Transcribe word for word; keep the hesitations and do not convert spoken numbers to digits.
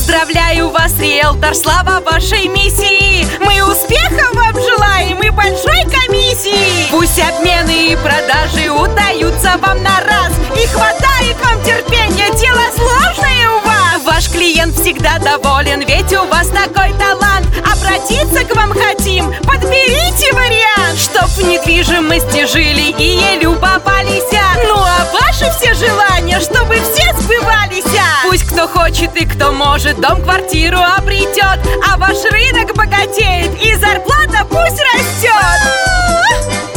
Поздравляю вас, риэлтор, слава вашей миссии! Мы успехов вам желаем и большой комиссии! Пусть обмены и продажи удаются вам на раз, и хватает вам терпения, дело сложное у вас! Ваш клиент всегда доволен, ведь у вас такой талант. Обратиться к вам хотим, подберите вариант, чтоб в недвижимости жили и ей любовались. Ну а ваши все желания, чтобы все сбывались. Пусть кто хочет и кто может дом-квартиру обретет, а ваш рынок богатеет и зарплата пусть растет.